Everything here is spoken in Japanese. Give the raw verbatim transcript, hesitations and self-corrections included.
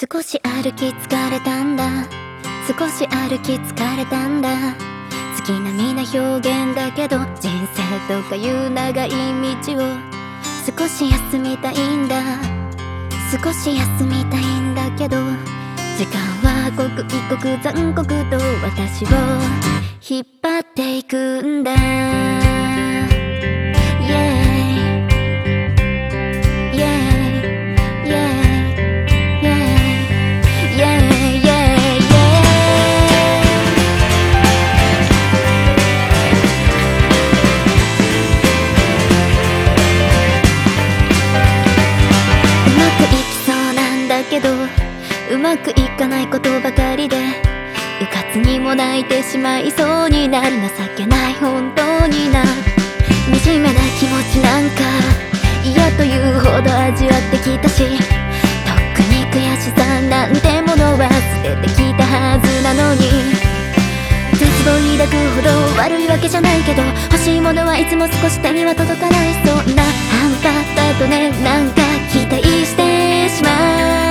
少し歩き疲れたんだ、少し歩き疲れたんだ。月並みな表現だけど、人生とかいう長い道を少し休みたいんだ、少し休みたいんだけど、時間は刻一刻残酷と私を引っ張っていくんだ。けどうまくいかないことばかりで、うかつにも泣いてしまいそうになる。情けない本当にな、惨めな気持ちなんか嫌というほど味わってきたし、とっくに悔しさなんてものは捨ててきたはずなのに、絶望抱くほど悪いわけじゃないけど、欲しいものはいつも少し手には届かない。そんなあんただとね、なんか期待してしまう。